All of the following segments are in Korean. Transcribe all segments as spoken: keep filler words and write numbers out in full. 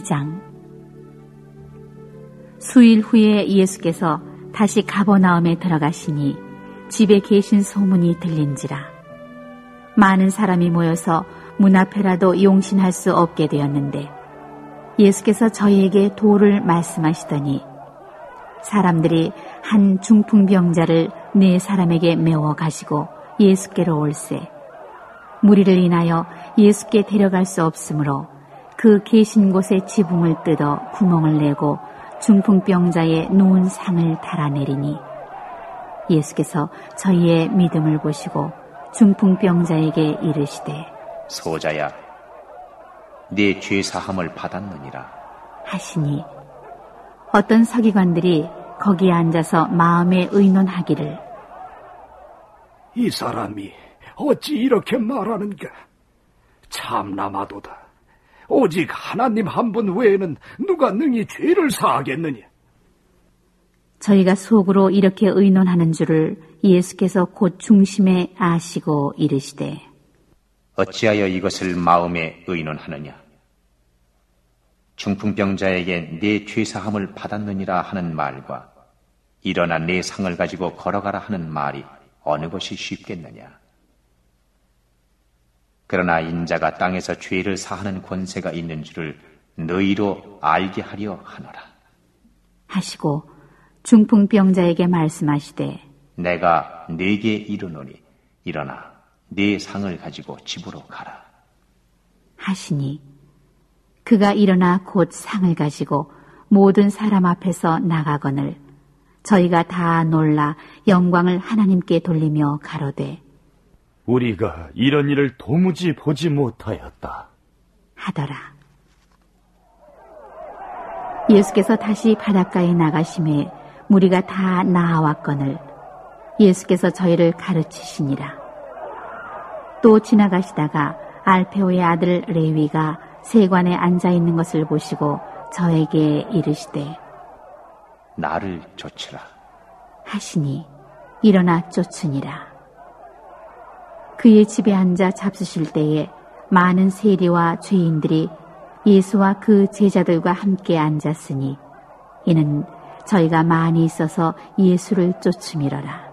장. 수일 후에 예수께서 다시 가버나움에 들어가시니 집에 계신 소문이 들린지라. 많은 사람이 모여서 문 앞에라도 용신할 수 없게 되었는데 예수께서 저희에게 도를 말씀하시더니 사람들이 한 중풍병자를 네 사람에게 메워 가지고 예수께로 올세 무리를 인하여 예수께 데려갈 수 없으므로 그 계신 곳에 지붕을 뜯어 구멍을 내고 중풍병자의 누운 상을 달아내리니 예수께서 저희의 믿음을 보시고 중풍병자에게 이르시되 소자야, 네 죄 사함을 받았느니라 하시니 어떤 서기관들이 거기에 앉아서 마음에 의논하기를 이 사람이 어찌 이렇게 말하는가? 참나마도다. 오직 하나님 한 분 외에는 누가 능히 죄를 사하겠느냐? 저희가 속으로 이렇게 의논하는 줄을 예수께서 곧 중심에 아시고 이르시되 어찌하여 이것을 마음에 의논하느냐? 중풍병자에게 네 죄사함을 받았느니라 하는 말과 일어나 네 상을 가지고 걸어가라 하는 말이 어느 것이 쉽겠느냐? 그러나 인자가 땅에서 죄를 사하는 권세가 있는 줄을 너희로 알게 하려 하노라 하시고 중풍병자에게 말씀하시되 내가 네게 이르노니 일어나 네 상을 가지고 집으로 가라 하시니 그가 일어나 곧 상을 가지고 모든 사람 앞에서 나가거늘 저희가 다 놀라 영광을 하나님께 돌리며 가로되 우리가 이런 일을 도무지 보지 못하였다 하더라. 예수께서 다시 바닷가에 나가심에 무리가 다 나아왔거늘 예수께서 저희를 가르치시니라. 또 지나가시다가 알페오의 아들 레위가 세관에 앉아있는 것을 보시고 저에게 이르시되 나를 쫓으라 하시니 일어나 쫓으니라. 그의 집에 앉아 잡수실 때에 많은 세리와 죄인들이 예수와 그 제자들과 함께 앉았으니 이는 저희가 많이 있어서 예수를 쫓음이러라.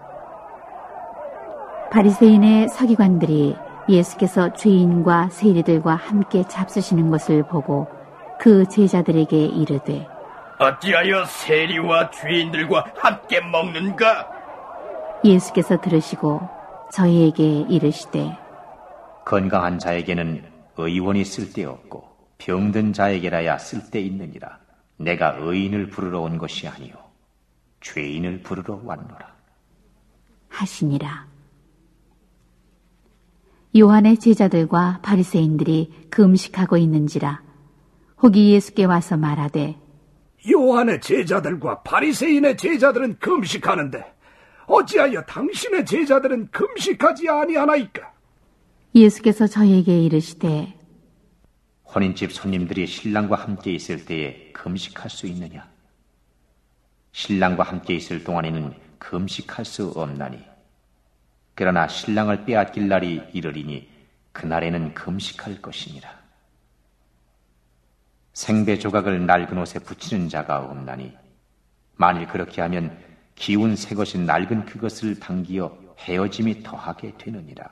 바리새인의 서기관들이 예수께서 죄인과 세리들과 함께 잡수시는 것을 보고 그 제자들에게 이르되 어찌하여 세리와 죄인들과 함께 먹는가? 예수께서 들으시고 저희에게 이르시되 건강한 자에게는 의원이 쓸데없고 병든 자에게라야 쓸데있느니라. 내가 의인을 부르러 온 것이 아니요 죄인을 부르러 왔노라 하시니라. 요한의 제자들과 바리새인들이 금식하고 있는지라 혹이 예수께 와서 말하되 요한의 제자들과 바리새인의 제자들은 금식하는데 어찌하여 당신의 제자들은 금식하지 아니하나이까? 예수께서 저희에게 이르시되 혼인집 손님들이 신랑과 함께 있을 때에 금식할 수 있느냐? 신랑과 함께 있을 동안에는 금식할 수 없나니 그러나 신랑을 빼앗길 날이 이르리니 그날에는 금식할 것이니라. 생배 조각을 낡은 옷에 붙이는 자가 없나니 만일 그렇게 하면 기운 새 것이 낡은 그것을 당기어 헤어짐이 더하게 되느니라.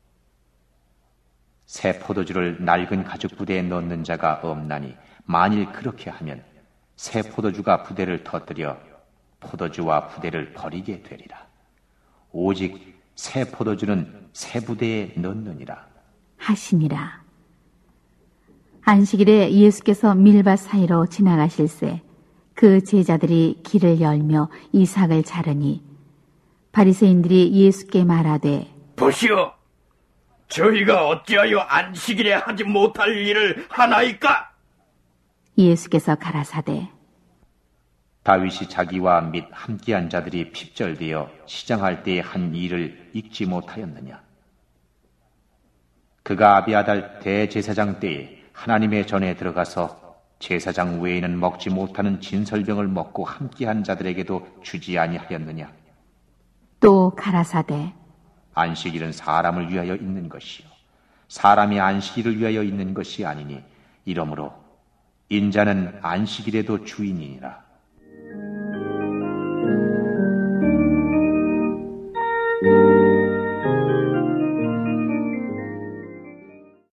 새 포도주를 낡은 가죽 부대에 넣는 자가 없나니 만일 그렇게 하면 새 포도주가 부대를 터뜨려 포도주와 부대를 버리게 되리라. 오직 새 포도주는 새 부대에 넣느니라 하시니라. 안식일에 예수께서 밀밭 사이로 지나가실새 그 제자들이 길을 열며 이삭을 자르니 바리새인들이 예수께 말하되 보시오, 저희가 어찌하여 안식일에 하지 못할 일을 하나이까? 예수께서 가라사대 다윗이 자기와 및 함께한 자들이 핍절되어 시장할 때의 한 일을 잊지 못하였느냐? 그가 아비아달 대제사장 때에 하나님의 전에 들어가서 제사장 외에는 먹지 못하는 진설병을 먹고 함께한 자들에게도 주지 아니하였느냐? 또 가라사대 안식일은 사람을 위하여 있는 것이요 사람이 안식일을 위하여 있는 것이 아니니 이러므로 인자는 안식일에도 주인이니라.